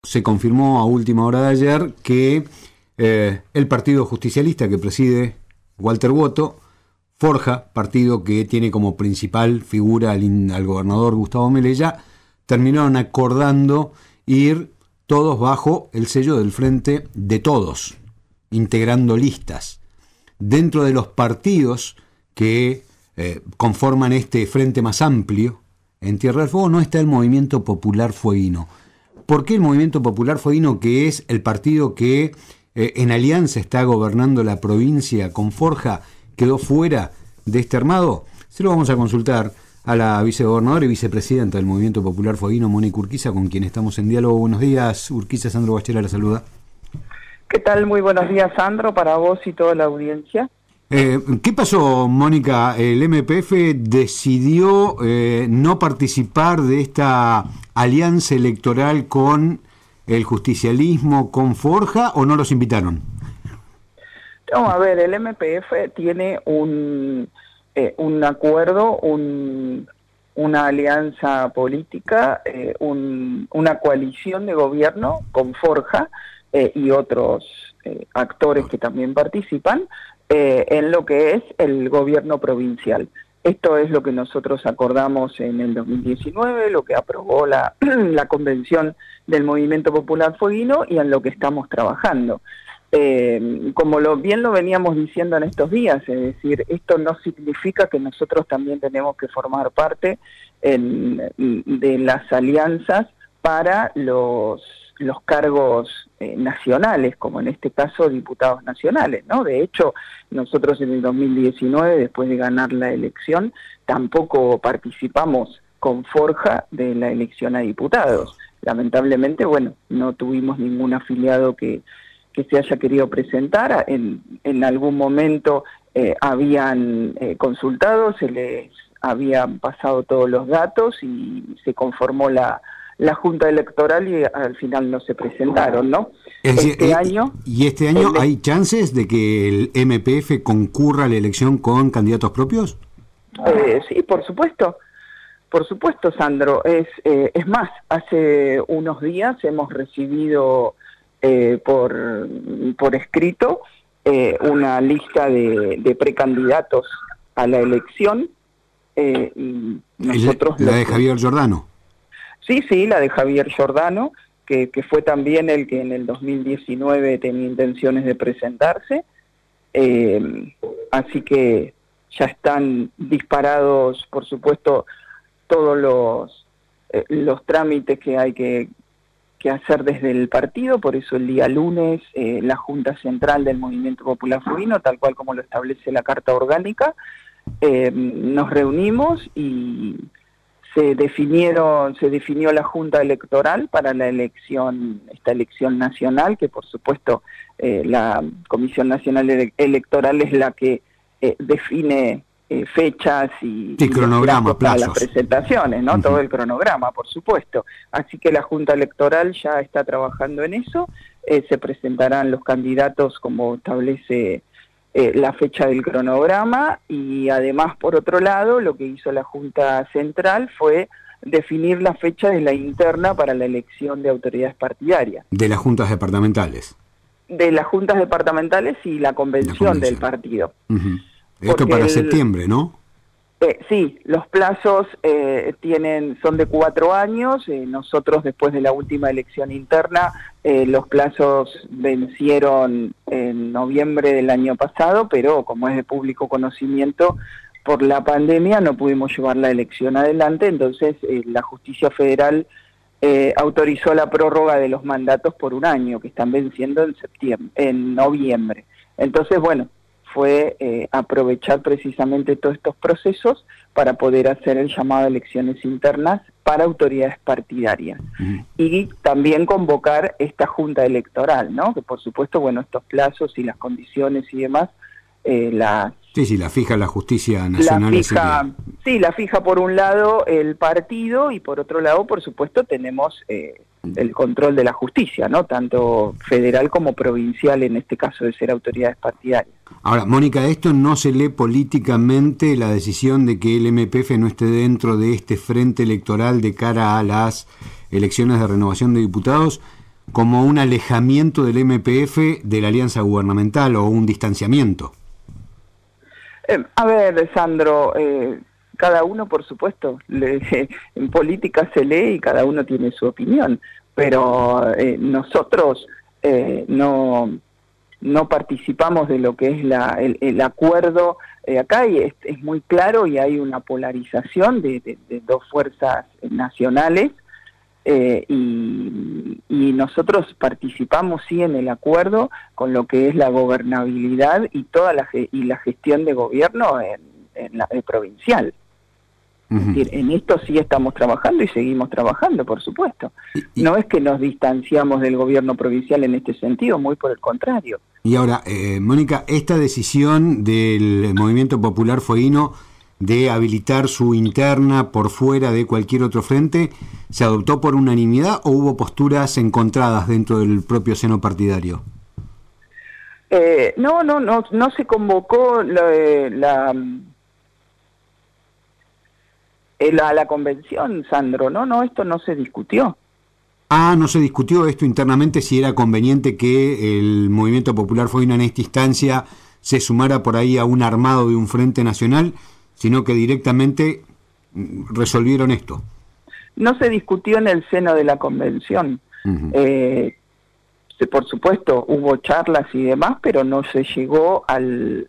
Se confirmó a última hora de ayer que el partido justicialista que preside Walter Boto forja, partido que tiene como principal figura al gobernador Gustavo Melella, terminaron acordando ir todos bajo el sello del Frente de Todos, integrando listas. Dentro de los partidos que conforman este frente más amplio en Tierra del Fuego no está el Movimiento Popular Fueguino. ¿Por qué el Movimiento Popular Fueguino, que es el partido que en alianza está gobernando la provincia con Forja, quedó fuera de este armado? Se lo vamos a consultar a la vicegobernadora y vicepresidenta del Movimiento Popular Fueguino, Mónica Urquiza, con quien estamos en diálogo. Buenos días, Urquiza. Sandro Bachela la saluda. ¿Qué tal? Muy buenos días, Sandro, para vos y toda la audiencia. ¿Qué pasó, Mónica? El MPF decidió no participar de esta alianza electoral con el justicialismo, con Forja, ¿o no los invitaron? No, a ver, el MPF tiene un acuerdo, una alianza política, una coalición de gobierno con Forja y otros actores que también participan, en lo que es el gobierno provincial. Esto es lo que nosotros acordamos en el 2019, lo que aprobó la convención del Movimiento Popular Fueguino y en lo que estamos trabajando. Como bien lo veníamos diciendo en estos días, es decir, esto no significa que nosotros también tenemos que formar parte de las alianzas para los cargos nacionales, como en este caso diputados nacionales, ¿no? De hecho, nosotros en el 2019, después de ganar la elección, tampoco participamos con Forja de la elección a diputados. Lamentablemente, bueno, no tuvimos ningún afiliado que se haya querido presentar. En algún momento habían consultado, se les habían pasado todos los datos y se conformó la Junta Electoral y al final no se presentaron, ¿no? Este año hay chances de que el MPF concurra a la elección con candidatos propios. Sí, por supuesto, Sandro. Es más, hace unos días hemos recibido por escrito una lista de precandidatos a la elección. Y nosotros la de Javier Giordano. Sí, la de Javier Giordano, que fue también el que en el 2019 tenía intenciones de presentarse. Así que ya están disparados, por supuesto, todos los trámites que hay que hacer desde el partido. Por eso el día lunes la Junta Central del Movimiento Popular Fueguino, tal cual como lo establece la Carta Orgánica, nos reunimos y se definió la Junta Electoral para esta elección nacional, que por supuesto la Comisión Nacional Electoral es la que define fechas y cronograma, para las presentaciones, ¿no? Uh-huh. Todo el cronograma, por supuesto. Así que la Junta Electoral ya está trabajando en eso. Se presentarán los candidatos como establece la fecha del cronograma, y además, por otro lado, lo que hizo la Junta Central fue definir la fecha de la interna para la elección de autoridades partidarias. ¿De las juntas departamentales? De las juntas departamentales y la convención del partido. Uh-huh. Esto para septiembre, ¿no? Sí, los plazos son de 4 años. Nosotros, después de la última elección interna, los plazos vencieron en noviembre del año pasado, pero como es de público conocimiento, por la pandemia no pudimos llevar la elección adelante. Entonces la Justicia Federal autorizó la prórroga de los mandatos por 1 año, que están venciendo en noviembre. Entonces, bueno, fue aprovechar precisamente todos estos procesos para poder hacer el llamado a elecciones internas para autoridades partidarias. Uh-huh. Y también convocar esta Junta Electoral, ¿no? Que por supuesto, bueno, estos plazos y las condiciones y demás, la fija la Justicia Nacional. La fija por un lado el partido y por otro lado, por supuesto, tenemos el control de la justicia, ¿no? Tanto federal como provincial, en este caso de ser autoridades partidarias. Ahora, Mónica, ¿esto no se lee políticamente la decisión de que el MPF no esté dentro de este frente electoral de cara a las elecciones de renovación de diputados? como un alejamiento del MPF de la alianza gubernamental o un distanciamiento. A ver, Sandro, cada uno, por supuesto, en política se lee y cada uno tiene su opinión, pero nosotros no participamos de lo que es el acuerdo acá, y es muy claro, y hay una polarización de dos fuerzas nacionales, y nosotros participamos sí en el acuerdo con lo que es la gobernabilidad y toda la gestión de gobierno en la provincial. Es decir, en esto sí estamos trabajando y seguimos trabajando, por supuesto. No es que nos distanciamos del gobierno provincial en este sentido, muy por el contrario. Y ahora, Mónica, esta decisión del Movimiento Popular Fueguino de habilitar su interna por fuera de cualquier otro frente, ¿se adoptó por unanimidad o hubo posturas encontradas dentro del propio seno partidario? No se convocó a la convención, Sandro, no, esto no se discutió. ¿No se discutió esto internamente, si era conveniente que el Movimiento Popular Fueguino en esta instancia se sumara por ahí a un armado de un frente nacional, sino que directamente resolvieron esto? No se discutió en el seno de la convención. Por supuesto, hubo charlas y demás, pero no se llegó a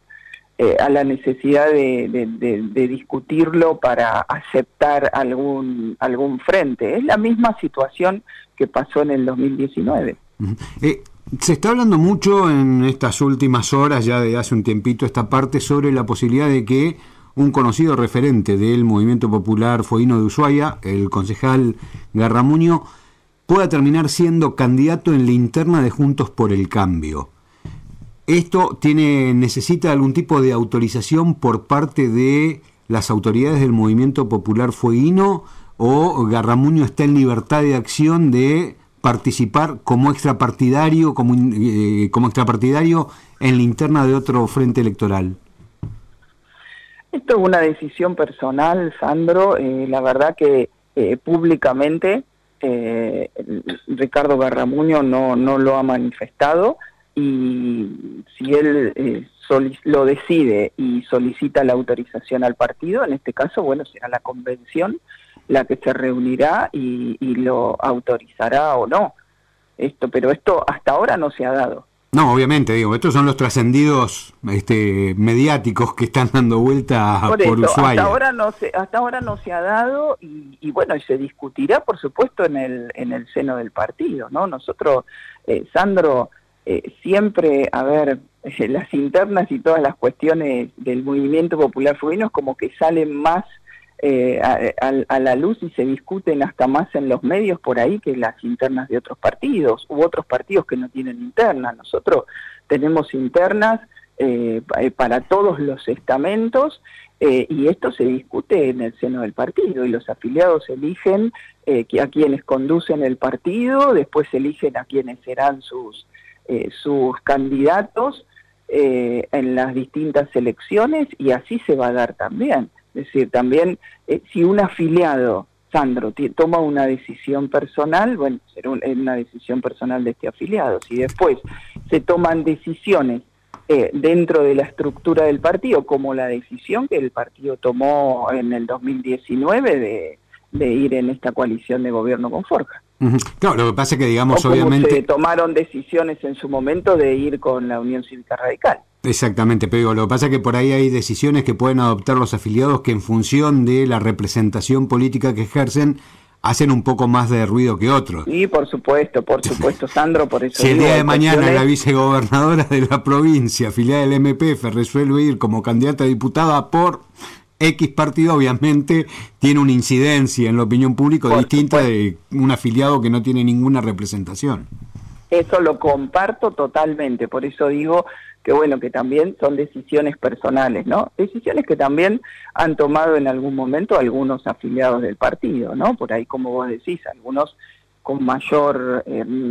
la necesidad de discutirlo para aceptar algún frente. Es la misma situación que pasó en el 2019. Se está hablando mucho en estas últimas horas, ya de hace un tiempito, esta parte sobre la posibilidad de que un conocido referente del Movimiento Popular Fueguino de Ushuaia, el concejal Garramuño, pueda terminar siendo candidato en la interna de Juntos por el Cambio. ¿Esto necesita algún tipo de autorización por parte de las autoridades del Movimiento Popular Fueguino, o Garramuño está en libertad de acción de participar como extrapartidario, como extrapartidario en la interna de otro frente electoral? Esto es una decisión personal, Sandro. La verdad que públicamente Ricardo Garramuño no lo ha manifestado, y si él lo decide y solicita la autorización al partido, en este caso, bueno, será la convención la que se reunirá y lo autorizará o no. Pero esto hasta ahora no se ha dado. No, obviamente, estos son los trascendidos mediáticos que están dando vuelta por Ushuaia. Hasta ahora no se ha dado, y bueno, y se discutirá, por supuesto, en el seno del partido, ¿no? Nosotros, Sandro, siempre, las internas y todas las cuestiones del Movimiento Popular Fueguino es como que salen más a la luz y se discuten hasta más en los medios por ahí que las internas de otros partidos, u otros partidos que no tienen internas. Nosotros tenemos internas para todos los estamentos, y esto se discute en el seno del partido, y los afiliados eligen a quienes conducen el partido, después eligen a quienes serán sus candidatos en las distintas elecciones, y así se va a dar también. Es decir, también si un afiliado, Sandro, toma una decisión personal, bueno, será una decisión personal de este afiliado. Si después se toman decisiones dentro de la estructura del partido, como la decisión que el partido tomó en el 2019 de ir en esta coalición de gobierno con Forja. Claro, lo que pasa es que, digamos, como obviamente se tomaron decisiones en su momento de ir con la Unión Cívica Radical. Exactamente, pero lo que pasa es que por ahí hay decisiones que pueden adoptar los afiliados que, en función de la representación política que ejercen, hacen un poco más de ruido que otros. Sí, por supuesto, Sandro, por eso. Si el día de mañana la vicegobernadora de la provincia, afiliada del MPF, resuelve ir como candidata a diputada por X partido, obviamente tiene una incidencia en la opinión pública distinta de un afiliado que no tiene ninguna representación. Eso lo comparto totalmente, por eso digo que bueno, que también son decisiones personales, ¿no? Decisiones que también han tomado en algún momento algunos afiliados del partido, ¿no? Por ahí, como vos decís, algunos con mayor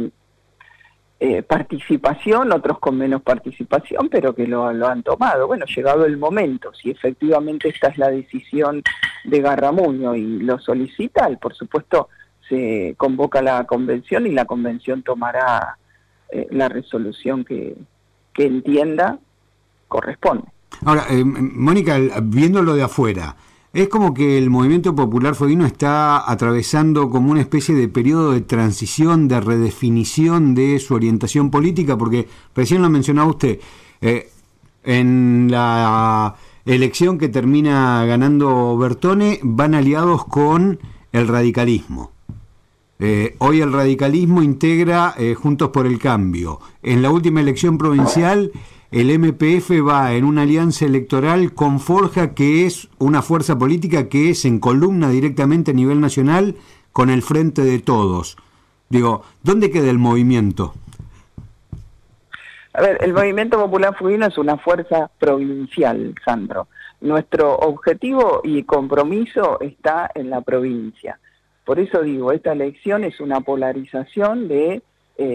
participación, otros con menos participación, pero que lo han tomado. Bueno, llegado el momento, si efectivamente esta es la decisión de Garramuño y lo solicita, por supuesto se convoca la convención y la convención tomará la resolución que entienda corresponde. Ahora, Mónica, viéndolo de afuera, es como que el movimiento popular fueguino está atravesando como una especie de periodo de transición, de redefinición de su orientación política, porque recién lo mencionaba usted, en la elección que termina ganando Bertone van aliados con el radicalismo. Hoy el radicalismo integra Juntos por el Cambio. En la última elección provincial, el MPF va en una alianza electoral con Forja, que es una fuerza política que se encolumna directamente a nivel nacional con el Frente de Todos. Digo, ¿dónde queda el movimiento? A ver, el Movimiento Popular Fueguino es una fuerza provincial, Sandro. Nuestro objetivo y compromiso está en la provincia. Por eso digo, esta elección es una polarización de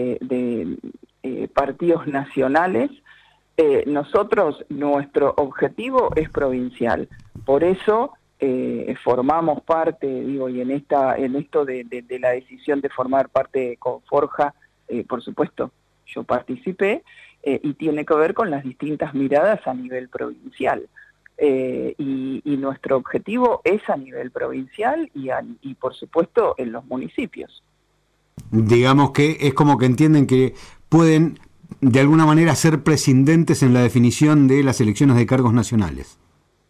partidos nacionales. Nosotros, nuestro objetivo es provincial. Por eso formamos parte, digo, y en esto de la decisión de formar parte con Forja, por supuesto, yo participé, y tiene que ver con las distintas miradas a nivel provincial. Y nuestro objetivo es a nivel provincial y por supuesto en los municipios. Digamos que es como que entienden que pueden de alguna manera ser prescindentes en la definición de las elecciones de cargos nacionales.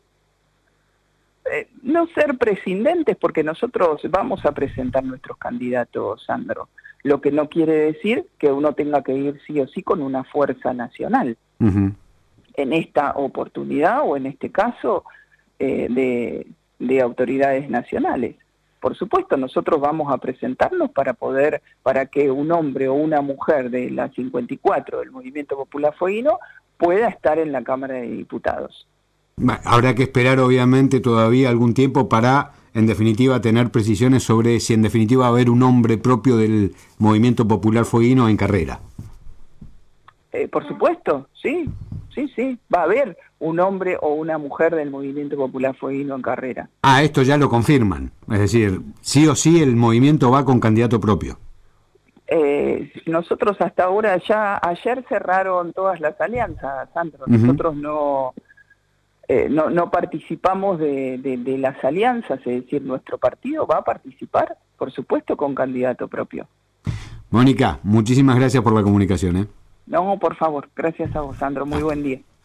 No ser prescindentes, porque nosotros vamos a presentar nuestros candidatos, Sandro. Lo que no quiere decir que uno tenga que ir sí o sí con una fuerza nacional. Uh-huh. En esta oportunidad o en este caso de autoridades nacionales. Por supuesto, nosotros vamos a presentarnos para que un hombre o una mujer de la 54 del Movimiento Popular Fueguino pueda estar en la Cámara de Diputados. Habrá que esperar obviamente todavía algún tiempo para, en definitiva, tener precisiones sobre si en definitiva va a haber un hombre propio del Movimiento Popular Fueguino en carrera. Por supuesto, sí, va a haber un hombre o una mujer del Movimiento Popular Fueguino en carrera. Ah, esto ya lo confirman, es decir, sí o sí el movimiento va con candidato propio. Nosotros hasta ahora ayer cerraron todas las alianzas, Sandro. Uh-huh. Nosotros no participamos de las alianzas, es decir, nuestro partido va a participar, por supuesto, con candidato propio. Mónica, muchísimas gracias por la comunicación. No, por favor, gracias a vos, Sandro, muy buen día.